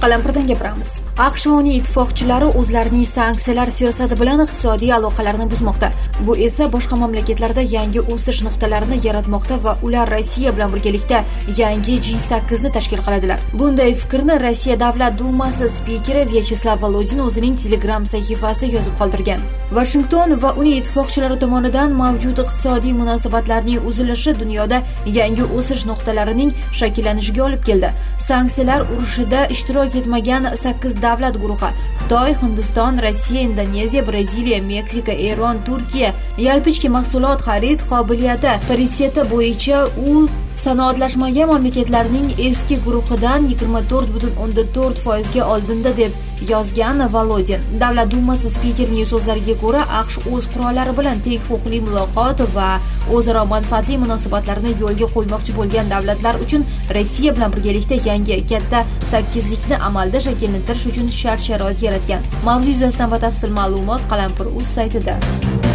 Qalampirdan gapiramiz. AQSh va uning ittifoqchilari o'zlarining sanksiyalar siyosati bilan iqtisodiy aloqalarni buzmoqda. Bu esa boshqa mamlakatlarda yangi o'sish nuqtalarini yaratmoqda va ular Rossiya bilan birgalikda yangi G8 ni tashkil qiladilar. Bunday fikrni Rossiya Davlat Dumasi spikeri Vyacheslav Volodin o'zining Telegram sahifasida yozib qoldirgan. Washington va uning ittifoqchilari tomonidan mavjud iqtisodiy munosabatlarning uzilishi dunyoda yangi o'sish nuqtalarining shakllanishiga olib keldi. Sanksiyalar urushida ishtirok etmagan 8 davlat guruhi Xitoy, Hindiston, Rossiya, Indoneziya, Braziliya, Meksika, Eron, Turkiya yalpi mahsulot xarid qobiliyati pariteti bo'yicha u sanoatlashmagan mamlakatlarning eski guruhidan 24.4% ga oldinda deb yozgan Volodin. Davlat Dumasi spikerining so'zlariga ko'ra, AQSh o'z qurollari bilan teng huquqli muloqot va o'zaro manfaatli munosabatlarni yo'lga qo'ymoqchi bo'lgan davlatlar uchun Rossiya bilan birgalikda yangi katta 8likni amalda shakllantirish uchun shart-sharoit yaratgan. Mavzu yuzasidan batafsil ma'lumot Qalampir.uz saytida.